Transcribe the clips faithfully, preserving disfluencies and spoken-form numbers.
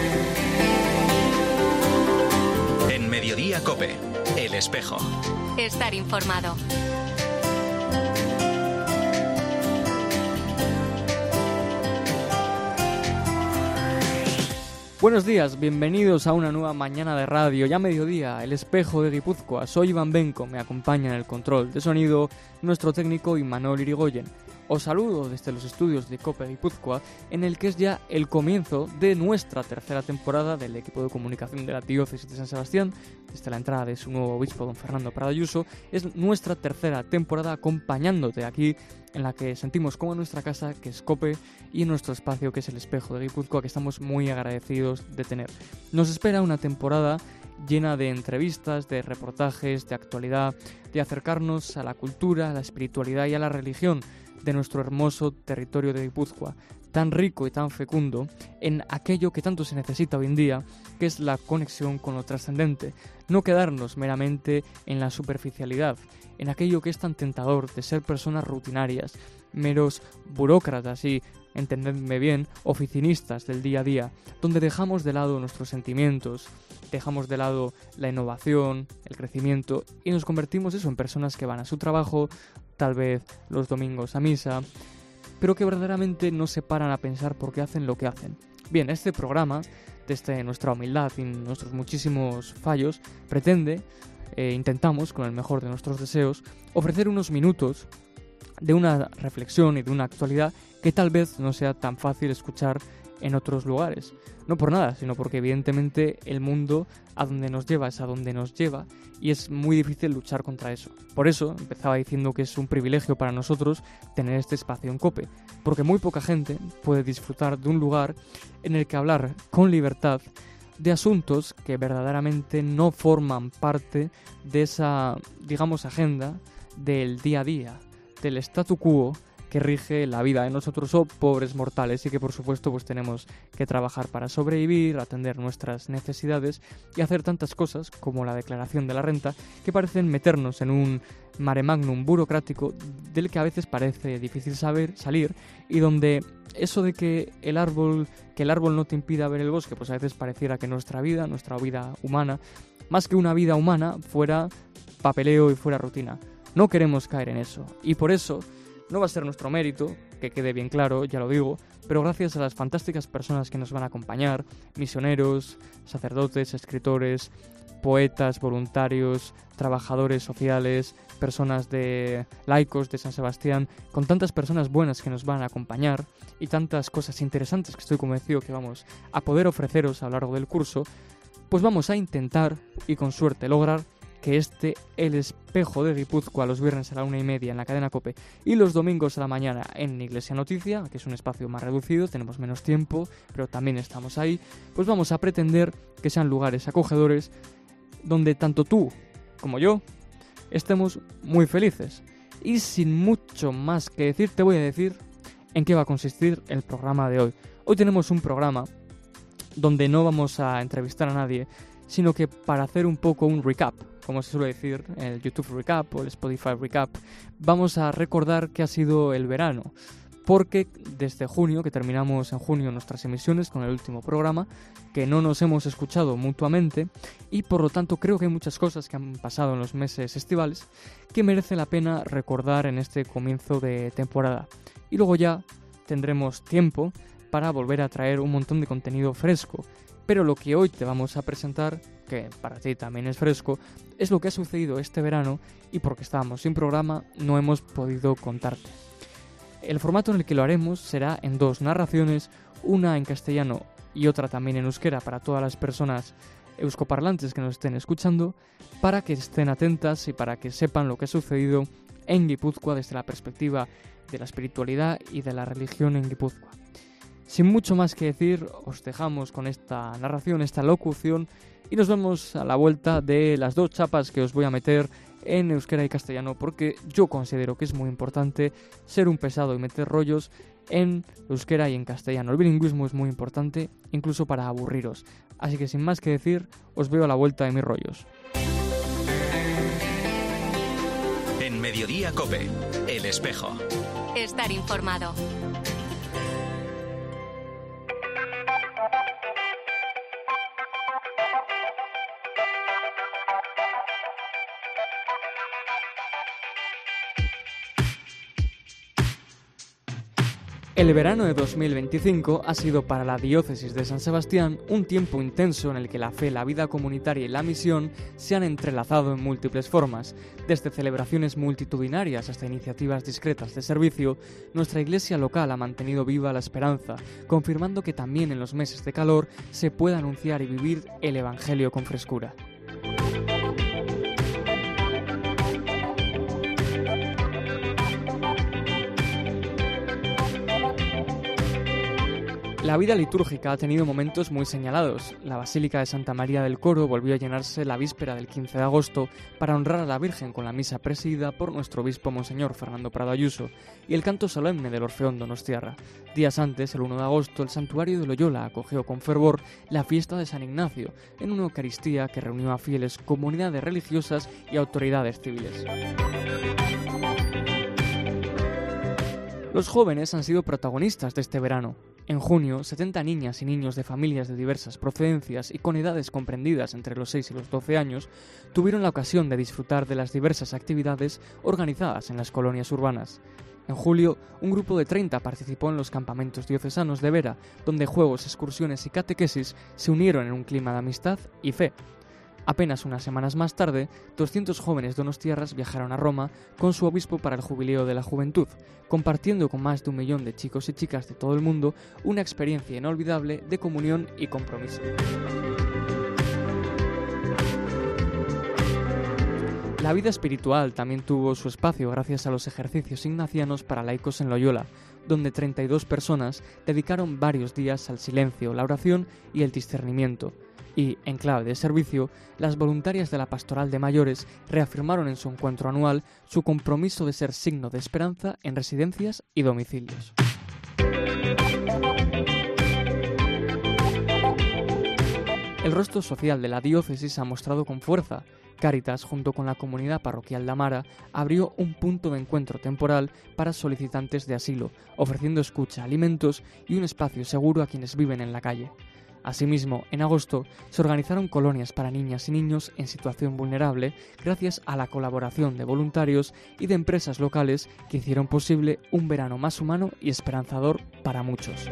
En Mediodía COPE, El Espejo. Estar informado. Buenos días, bienvenidos a una nueva mañana de radio, ya mediodía, El Espejo de Guipúzcoa. Soy Iván Benco, me acompaña en el control de sonido nuestro técnico Imanol Irigoyen. Os saludo desde los estudios de COPE Guipúzcoa, en el que es ya el comienzo de nuestra tercera temporada del equipo de comunicación de la Diócesis de San Sebastián. Desde la entrada de su nuevo obispo, don Fernando Prada Ayuso, es nuestra tercera temporada acompañándote aquí, en la que sentimos como en nuestra casa, que es COPE, y en nuestro espacio, que es El Espejo de Guipúzcoa, que estamos muy agradecidos de tener. Nos espera una temporada llena de entrevistas, de reportajes, de actualidad, de acercarnos a la cultura, a la espiritualidad y a la religión de nuestro hermoso territorio de Guipúzcoa, tan rico y tan fecundo en aquello que tanto se necesita hoy en día, que es la conexión con lo trascendente, no quedarnos meramente en la superficialidad, en aquello que es tan tentador de ser personas rutinarias, meros burócratas y, entendedme bien, oficinistas del día a día, donde dejamos de lado nuestros sentimientos, dejamos de lado la innovación, el crecimiento y nos convertimos eso en personas que van a su trabajo, tal vez los domingos a misa, pero que verdaderamente no se paran a pensar por qué hacen lo que hacen. Bien, este programa, desde nuestra humildad y nuestros muchísimos fallos, pretende, eh, intentamos, con el mejor de nuestros deseos, ofrecer unos minutos de una reflexión y de una actualidad que tal vez no sea tan fácil escuchar en otros lugares. No por nada, sino porque evidentemente el mundo a donde nos lleva es a donde nos lleva y es muy difícil luchar contra eso. Por eso empezaba diciendo que es un privilegio para nosotros tener este espacio en COPE, porque muy poca gente puede disfrutar de un lugar en el que hablar con libertad de asuntos que verdaderamente no forman parte de esa, digamos, agenda del día a día, del statu quo que rige la vida de nosotros, oh, pobres mortales, y que por supuesto pues tenemos que trabajar para sobrevivir, atender nuestras necesidades y hacer tantas cosas como la declaración de la renta que parecen meternos en un mare magnum burocrático del que a veces parece difícil saber salir y donde eso de que el árbol que el árbol no te impida ver el bosque, pues a veces pareciera que nuestra vida, nuestra vida humana, más que una vida humana, fuera papeleo y fuera rutina. No queremos caer en eso y por eso no va a ser nuestro mérito, que quede bien claro, ya lo digo, pero gracias a las fantásticas personas que nos van a acompañar, misioneros, sacerdotes, escritores, poetas, voluntarios, trabajadores sociales, personas de laicos de San Sebastián, con tantas personas buenas que nos van a acompañar y tantas cosas interesantes que estoy convencido que vamos a poder ofreceros a lo largo del curso, pues vamos a intentar, y con suerte lograr, que este El Espejo de Guipúzcoa los viernes a la una y media en la cadena COPE y los domingos a la mañana en Iglesia Noticia, que es un espacio más reducido, tenemos menos tiempo, pero también estamos ahí, pues vamos a pretender que sean lugares acogedores donde tanto tú como yo estemos muy felices. Y sin mucho más que decir, te voy a decir en qué va a consistir el programa de hoy. Hoy tenemos un programa donde no vamos a entrevistar a nadie, sino que para hacer un poco un recap, como se suele decir, el YouTube Recap o el Spotify Recap, vamos a recordar qué ha sido el verano, porque desde junio, que terminamos en junio nuestras emisiones con el último programa, que no nos hemos escuchado mutuamente, y por lo tanto creo que hay muchas cosas que han pasado en los meses estivales que merece la pena recordar en este comienzo de temporada. Y luego ya tendremos tiempo para volver a traer un montón de contenido fresco. Pero lo que hoy te vamos a presentar, que para ti también es fresco, es lo que ha sucedido este verano y porque estábamos sin programa no hemos podido contarte. El formato en el que lo haremos será en dos narraciones, una en castellano y otra también en euskera para todas las personas euskoparlantes que nos estén escuchando, para que estén atentas y para que sepan lo que ha sucedido en Guipúzcoa desde la perspectiva de la espiritualidad y de la religión en Guipúzcoa. Sin mucho más que decir, os dejamos con esta narración, esta locución, y nos vemos a la vuelta de las dos chapas que os voy a meter en euskera y castellano, porque yo considero que es muy importante ser un pesado y meter rollos en euskera y en castellano. El bilingüismo es muy importante, incluso para aburriros. Así que sin más que decir, os veo a la vuelta de mis rollos. En Mediodía COPE, El Espejo. Estar informado. El verano de dos mil veinticinco ha sido para la diócesis de San Sebastián un tiempo intenso en el que la fe, la vida comunitaria y la misión se han entrelazado en múltiples formas. Desde celebraciones multitudinarias hasta iniciativas discretas de servicio, nuestra iglesia local ha mantenido viva la esperanza, confirmando que también en los meses de calor se puede anunciar y vivir el Evangelio con frescura. La vida litúrgica ha tenido momentos muy señalados. La Basílica de Santa María del Coro volvió a llenarse la víspera del quince de agosto para honrar a la Virgen con la misa presidida por nuestro obispo Monseñor Fernando Prado Ayuso y el canto solemne del Orfeón Donostiarra. Días antes, el uno de agosto, el santuario de Loyola acogió con fervor la fiesta de San Ignacio, en una Eucaristía que reunió a fieles, comunidades religiosas y autoridades civiles. Los jóvenes han sido protagonistas de este verano. En junio, setenta niñas y niños de familias de diversas procedencias y con edades comprendidas entre los seis y los doce años tuvieron la ocasión de disfrutar de las diversas actividades organizadas en las colonias urbanas. En julio, un grupo de treinta participó en los campamentos diocesanos de Vera, donde juegos, excursiones y catequesis se unieron en un clima de amistad y fe. Apenas unas semanas más tarde, doscientos jóvenes donostiarras viajaron a Roma con su obispo para el Jubileo de la Juventud, compartiendo con más de un millón de chicos y chicas de todo el mundo una experiencia inolvidable de comunión y compromiso. La vida espiritual también tuvo su espacio gracias a los ejercicios ignacianos para laicos en Loyola, donde treinta y dos personas dedicaron varios días al silencio, la oración y el discernimiento. Y, en clave de servicio, las voluntarias de la Pastoral de Mayores reafirmaron en su encuentro anual su compromiso de ser signo de esperanza en residencias y domicilios. El rostro social de la diócesis ha mostrado con fuerza. Cáritas, junto con la comunidad parroquial de Amara, abrió un punto de encuentro temporal para solicitantes de asilo, ofreciendo escucha, alimentos y un espacio seguro a quienes viven en la calle. Asimismo, en agosto se organizaron colonias para niñas y niños en situación vulnerable gracias a la colaboración de voluntarios y de empresas locales que hicieron posible un verano más humano y esperanzador para muchos.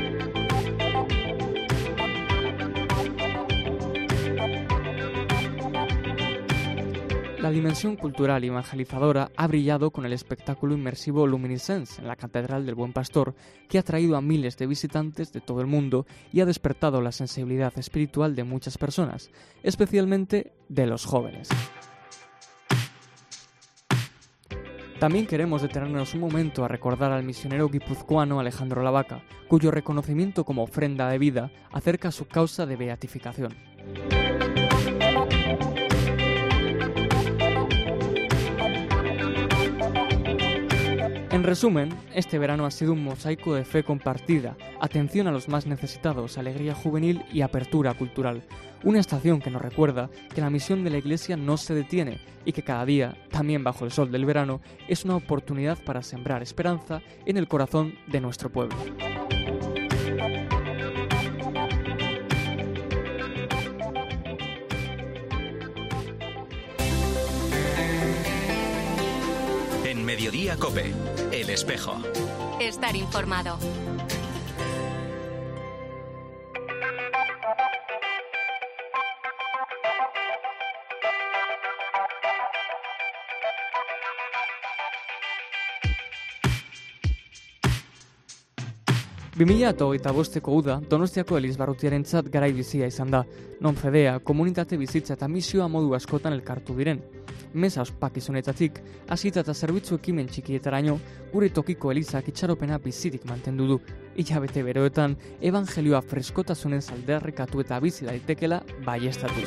La dimensión cultural y evangelizadora ha brillado con el espectáculo inmersivo Luminiscence en la Catedral del Buen Pastor, que ha traído a miles de visitantes de todo el mundo y ha despertado la sensibilidad espiritual de muchas personas, especialmente de los jóvenes. También queremos detenernos un momento a recordar al misionero guipuzcoano Alejandro Lavaca, cuyo reconocimiento como ofrenda de vida acerca su causa de beatificación. En resumen, este verano ha sido un mosaico de fe compartida, atención a los más necesitados, alegría juvenil y apertura cultural. Una estación que nos recuerda que la misión de la Iglesia no se detiene y que cada día, también bajo el sol del verano, es una oportunidad para sembrar esperanza en el corazón de nuestro pueblo. En Mediodía COPE, El Espejo. Estar informado. bi mila hogeita bosteko uda Donostiako elizbarrutiarentzat garai bizia izan da, non fedea, komunitate bizitza eta misioa modu askotan elkartu diren. Meza ospakizunetatik, hasita eta zerbitzu ekimen txikietaraino, gure tokiko elizak itxaropena bizirik mantendu du. Hilabete beroetan, evangelioa freskotasunez aldarrikatu eta bizi daitekela baieztatuz.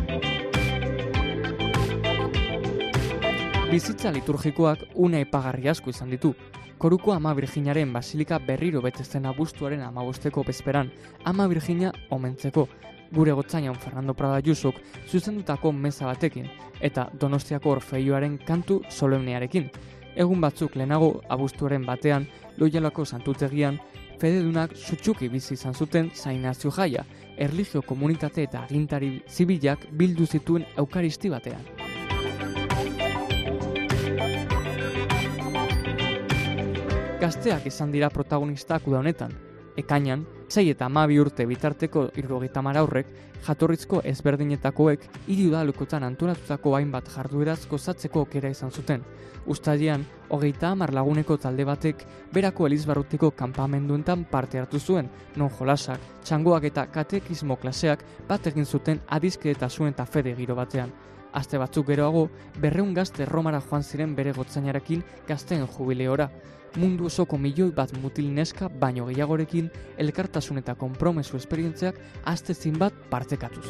Bizitza liturgikoak une aipagarri asko izan ditu. Koruko Ama Birjinaren basilika berriro betezten abuztuaren amabosteko bezperan, Ama Birjina omentzeko, gure gotzainan Fernando Prado Ayusok zuzendutako meza batekin, eta Donostiako Orfeioaren kantu solemnearekin. Egun batzuk lehenago abuztuaren batean, Loiolako santutegian, fededunak sutsuki bizi izan zuten San Ignacio jaia, erlijio komunitate eta agintari zibilak bildu zituen eukaristi batean. Gazteak izan dira protagonistak uda honetan. Ekainan, sei eta hamabi urte bitarteko hirurogeita hamar haurrek, jatorrizko ezberdinetakoek hiri udalekoetan antolatutako hainbat jardueraz gozatzeko aukera izan zuten. Uztailean, hogeita hamar laguneko talde batek berako elizbarrutiko kanpamenduetan parte hartu zuen, non jolasak, txangoak eta katekismo klaseak bat egin zuten adizkedetasun eta fede giro batean. Aste batzuk geroago, berrehun gazte Romara joan ziren bere gotzainarekin gazteen jubileora. Mundu osoko milioi bat mutil neska baino gehiagorekin elkartasun eta konpromesu esperientziak astezin bat partekatuz.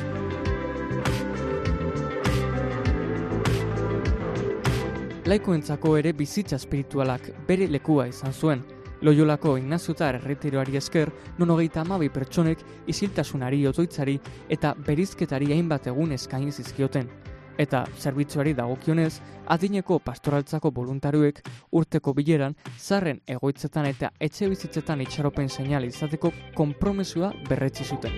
Laikoentzako ere bizitza espiritualak bere lekua izan zuen. Loiolako Ignaziutar erretiroari esker, non hogeita hamabi pertsonek isiltasunari, otoitzari eta berizketari hainbat egun eskaini zizkioten. Eta zerbitzuari dagokionez, adineko pastoraltzako voluntarioek urteko bileran zarren egoitzetan eta etxe bizitzetan itxaropen seinale izateko konpromesua berretsi zuten.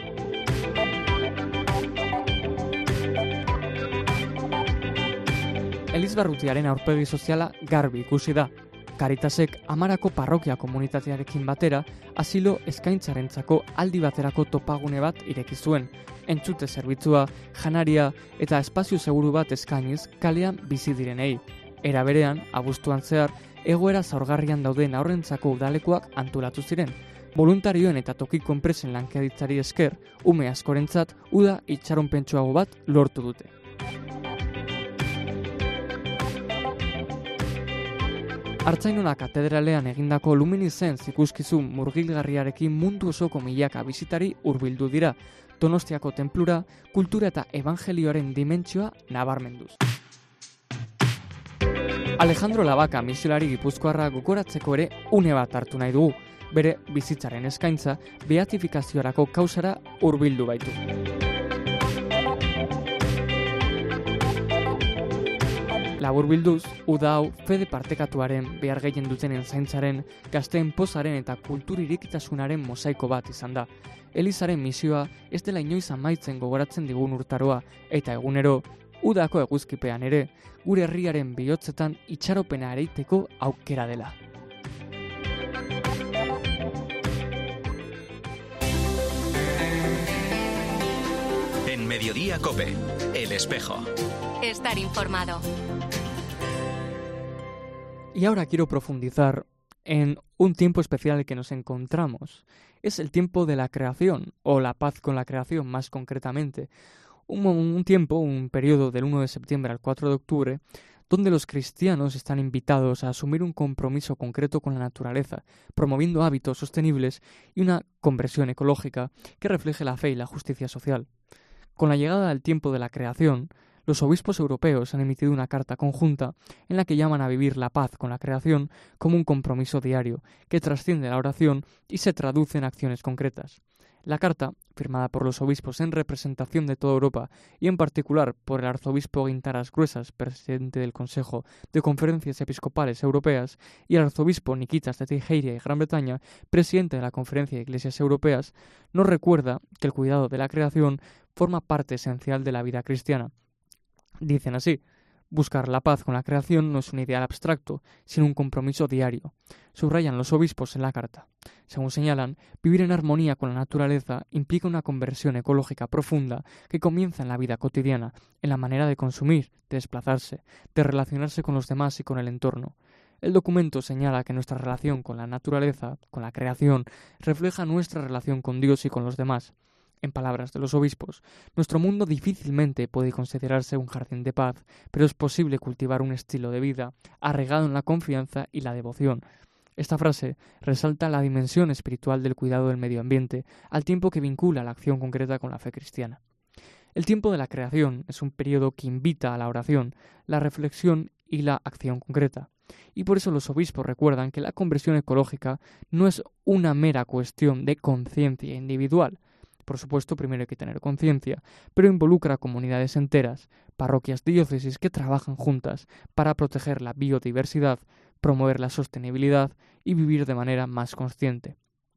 Elizbarrutiaren aurpegi soziala garbi ikusi da. Caritasek Amarako parrokia komunitatearekin batera asilo eskaintzarentzako aldi baterako topagune bat ireki zuen. Entzute zerbitzua, janaria eta espazio seguru bat eskainiz kalean bizi direnei. Era berean, abuztuan zehar, egoera zaurgarrian dauden haurrentzako udalekoak antolatu ziren. Voluntarioen eta tokiko enpresen lankeditzari esker, ume askorentzat uda itxaronpentsuago bat lortu dute. Artzainona katedralean egindako luminiszenz ikuskizun murgilgarriarekin mundu osoko milaka bisitari hurbildu dira, Donostiako tenplura, kultura eta evangelioaren dimentsioa nabarmenduz. Alejandro Labaka misiolari gipuzkoarra gogoratzeko ere une bat hartu nahi dugu, bere bizitzaren eskaintza beatifikaziorako kausara hurbildu baitu. Labur bilduz, uda hau fede partekatuaren, behar gehien dutenen zaintzaren, gazteen pozaren eta kulturirikitasunaren mosaiko bat izan da. Elizaren misioa ez dela inoiz amaitzen gogoratzen digun urtaroa, eta egunero, udako eguzkipean ere, gure herriaren bihotzetan itxaropena ereiteko aukera dela. En Mediodía COPE, El Espejo. Estar informado. Y ahora quiero profundizar en un tiempo especial en el que nos encontramos. Es el tiempo de la creación, o la paz con la creación más concretamente. Un, un tiempo, un periodo del uno de septiembre al cuatro de octubre, donde los cristianos están invitados a asumir un compromiso concreto con la naturaleza, promoviendo hábitos sostenibles y una conversión ecológica que refleje la fe y la justicia social. Con la llegada del tiempo de la creación, los obispos europeos han emitido una carta conjunta en la que llaman a vivir la paz con la creación como un compromiso diario que trasciende la oración y se traduce en acciones concretas. La carta, firmada por los obispos en representación de toda Europa y en particular por el arzobispo Guintaras Gruesas, presidente del Consejo de Conferencias Episcopales Europeas, y el arzobispo Nikitas de Teijeria y Gran Bretaña, presidente de la Conferencia de Iglesias Europeas, nos recuerda que el cuidado de la creación forma parte esencial de la vida cristiana. Dicen así: buscar la paz con la creación no es un ideal abstracto, sino un compromiso diario. Subrayan los obispos en la carta. Según señalan, vivir en armonía con la naturaleza implica una conversión ecológica profunda que comienza en la vida cotidiana, en la manera de consumir, de desplazarse, de relacionarse con los demás y con el entorno. El documento señala que nuestra relación con la naturaleza, con la creación, refleja nuestra relación con Dios y con los demás. En palabras de los obispos, nuestro mundo difícilmente puede considerarse un jardín de paz, pero es posible cultivar un estilo de vida arraigado en la confianza y la devoción. Esta frase resalta la dimensión espiritual del cuidado del medio ambiente, al tiempo que vincula la acción concreta con la fe cristiana. El tiempo de la creación es un periodo que invita a la oración, la reflexión y la acción concreta. Y por eso los obispos recuerdan que la conversión ecológica no es una mera cuestión de conciencia individual. Por supuesto, primero hay que tener conciencia, pero involucra a comunidades enteras, parroquias, diócesis que trabajan juntas para proteger la biodiversidad, promover la sostenibilidad y vivir de manera más consciente.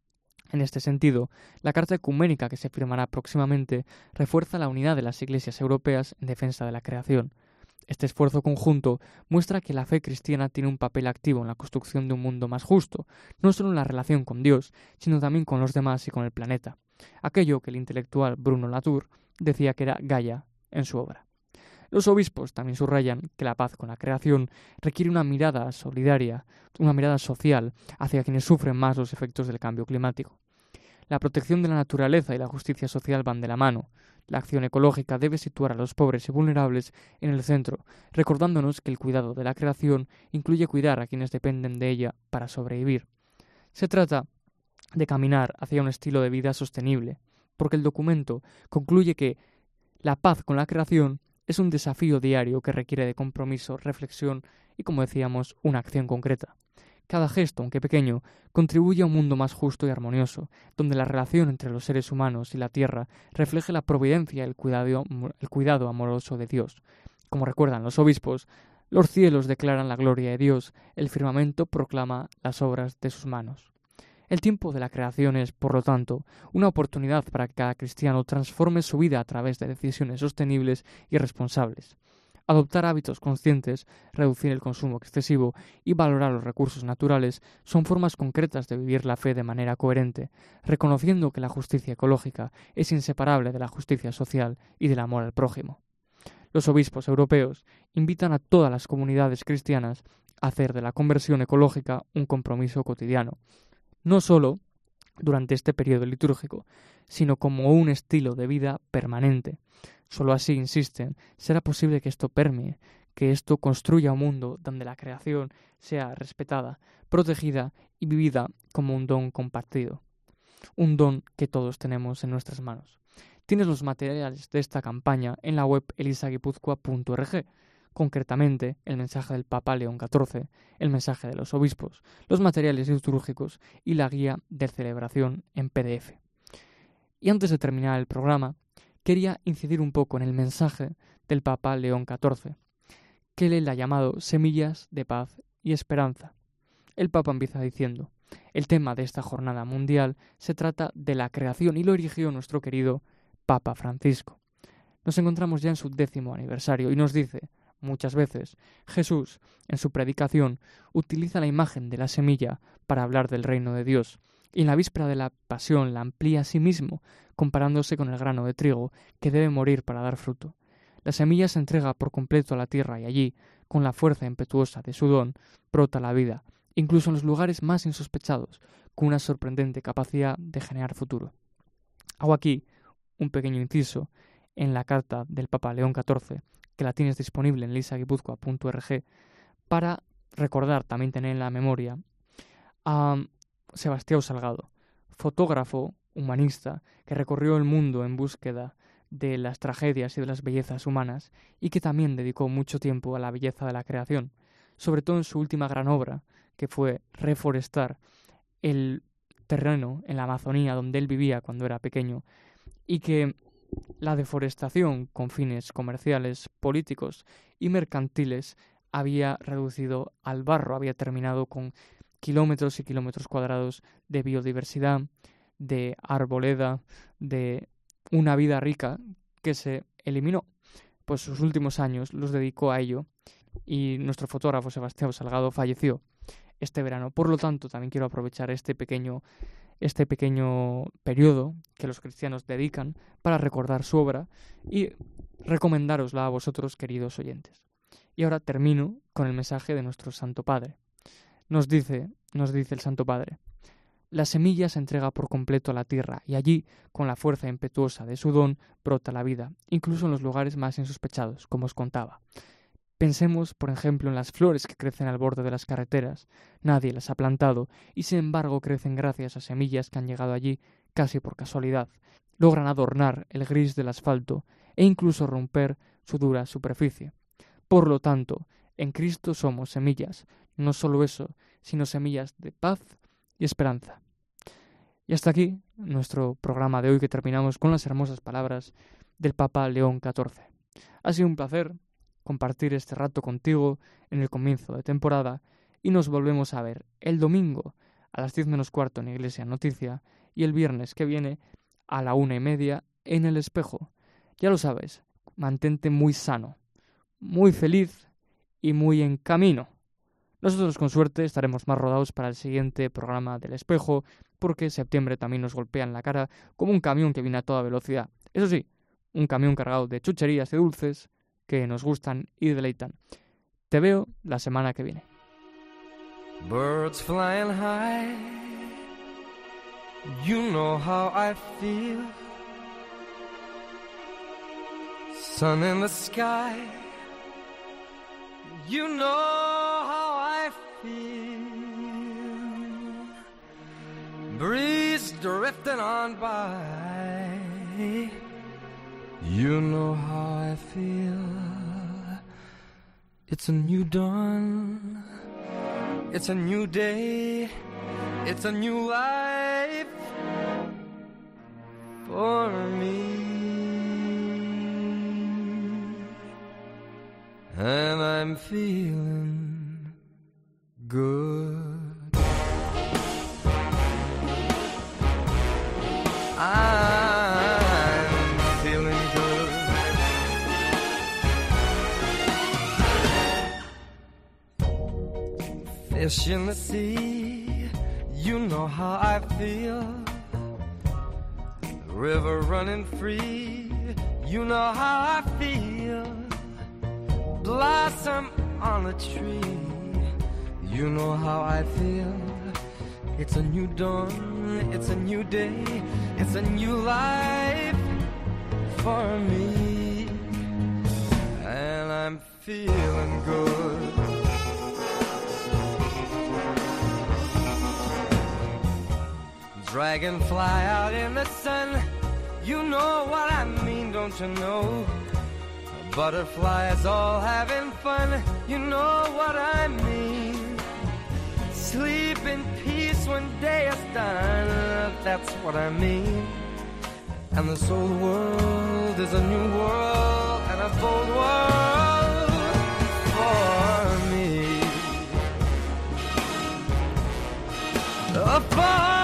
En este sentido, la Carta Ecuménica que se firmará próximamente refuerza la unidad de las iglesias europeas en defensa de la creación. Este esfuerzo conjunto muestra que la fe cristiana tiene un papel activo en la construcción de un mundo más justo, no solo en la relación con Dios, sino también con los demás y con el planeta. Aquello que el intelectual Bruno Latour decía que era Gaia en su obra. Los obispos también subrayan que la paz con la creación requiere una mirada solidaria, una mirada social hacia quienes sufren más los efectos del cambio climático. La protección de la naturaleza y la justicia social van de la mano. La acción ecológica debe situar a los pobres y vulnerables en el centro, recordándonos que el cuidado de la creación incluye cuidar a quienes dependen de ella para sobrevivir. Se trata de caminar hacia un estilo de vida sostenible, porque el documento concluye que la paz con la creación es un desafío diario que requiere de compromiso, reflexión y, como decíamos, una acción concreta. Cada gesto, aunque pequeño, contribuye a un mundo más justo y armonioso, donde la relación entre los seres humanos y la tierra refleje la providencia y el cuidado, el cuidado amoroso de Dios. Como recuerdan los obispos, los cielos declaran la gloria de Dios, el firmamento proclama las obras de sus manos. El tiempo de la creación es, por lo tanto, una oportunidad para que cada cristiano transforme su vida a través de decisiones sostenibles y responsables. Adoptar hábitos conscientes, reducir el consumo excesivo y valorar los recursos naturales son formas concretas de vivir la fe de manera coherente, reconociendo que la justicia ecológica es inseparable de la justicia social y del amor al prójimo. Los obispos europeos invitan a todas las comunidades cristianas a hacer de la conversión ecológica un compromiso cotidiano, no solo durante este periodo litúrgico, sino como un estilo de vida permanente. Solo así, insisten, será posible que esto permee, que esto construya un mundo donde la creación sea respetada, protegida y vivida como un don compartido. Un don que todos tenemos en nuestras manos. Tienes los materiales de esta campaña en la web elisaguipúzcoa punto org, concretamente el mensaje del Papa León catorce, el mensaje de los obispos, los materiales litúrgicos y la guía de celebración en P D F. Y antes de terminar el programa, quería incidir un poco en el mensaje del Papa León catorce, que él ha llamado Semillas de Paz y Esperanza. El Papa empieza diciendo: el tema de esta jornada mundial se trata de la creación y lo erigió nuestro querido Papa Francisco. Nos encontramos ya en su décimo aniversario y nos dice: muchas veces Jesús, en su predicación, utiliza la imagen de la semilla para hablar del reino de Dios, y en la víspera de la pasión la amplía a sí mismo, comparándose con el grano de trigo que debe morir para dar fruto. La semilla se entrega por completo a la tierra y allí, con la fuerza impetuosa de su don, brota la vida, incluso en los lugares más insospechados, con una sorprendente capacidad de generar futuro. Hago aquí un pequeño inciso en la carta del Papa León catorce, que la tienes disponible en elisaguipúzcoa punto org, para recordar, también tener en la memoria, a Sebastião Salgado, fotógrafo humanista que recorrió el mundo en búsqueda de las tragedias y de las bellezas humanas y que también dedicó mucho tiempo a la belleza de la creación, sobre todo en su última gran obra, que fue reforestar el terreno en la Amazonía donde él vivía cuando era pequeño, y que la deforestación con fines comerciales, políticos y mercantiles había reducido al barro, había terminado con kilómetros y kilómetros cuadrados de biodiversidad, de arboleda, de una vida rica que se eliminó. Pues sus últimos años los dedicó a ello y nuestro fotógrafo Sebastião Salgado falleció este verano. Por lo tanto, también quiero aprovechar este pequeño este pequeño periodo que los cristianos dedican para recordar su obra y recomendárosla a vosotros, queridos oyentes. Y ahora termino con el mensaje de nuestro Santo Padre. Nos dice, nos dice el Santo Padre: la semilla se entrega por completo a la tierra y allí, con la fuerza impetuosa de su don, brota la vida, incluso en los lugares más insospechados, como os contaba. Pensemos, por ejemplo, en las flores que crecen al borde de las carreteras. Nadie las ha plantado y, sin embargo, crecen gracias a semillas que han llegado allí casi por casualidad. Logran adornar el gris del asfalto e incluso romper su dura superficie. Por lo tanto, en Cristo somos semillas, no solo eso, sino semillas de paz y esperanza. Y hasta aquí nuestro programa de hoy, que terminamos con las hermosas palabras del Papa León catorce. Ha sido un placer compartir este rato contigo en el comienzo de temporada y nos volvemos a ver el domingo a las diez menos cuarto en Iglesia Noticia y el viernes que viene a la una y media en El Espejo. Ya lo sabes, mantente muy sano, muy feliz y muy en camino. Nosotros con suerte estaremos más rodados para el siguiente programa del Espejo, porque septiembre también nos golpea en la cara como un camión que viene a toda velocidad. Eso sí, un camión cargado de chucherías y dulces que nos gustan y deleitan. Te veo la semana que viene. Birds flying high, you know how I feel. Sun in the sky, you know how I feel. Breeze drifting on by, you know how I feel. It's a new dawn, it's a new day, it's a new life for me. And I'm feeling good. I'm feeling good. Fish in the sea, you know how I feel. River running free, you know how I feel. Blossom on a tree, you know how I feel. It's a new dawn, it's a new day, it's a new life for me. And I'm feeling good. Dragonfly out in the sun, you know what I mean, don't you know? Butterflies all having fun, you know what I mean. Sleep in peace when day is done, that's what I mean. And this old world is a new world and a bold world for me. Uh, for me.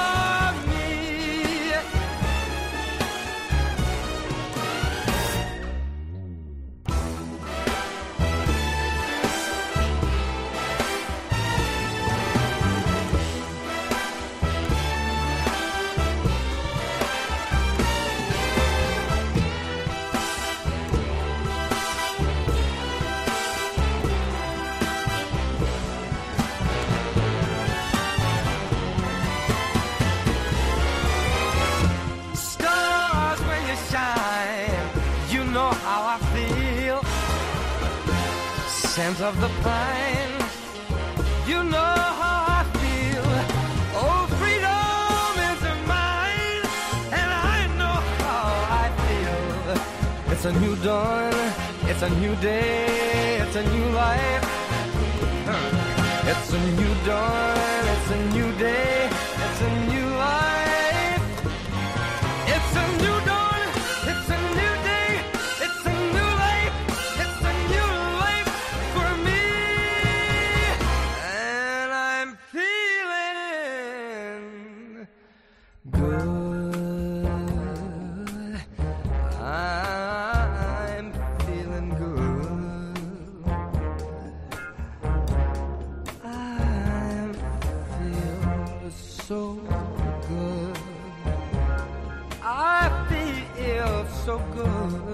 Scent of the pine, you know how I feel. Oh, freedom is mine, and I know how I feel. It's a new dawn, it's a new day, it's a new life. It's a new dawn, it's a new day, it's a new life. It's a new dawn, it's a new day, it's a new life. It's a new life for me. And I'm feeling good. I'm feeling good. I feel so good. I feel so good.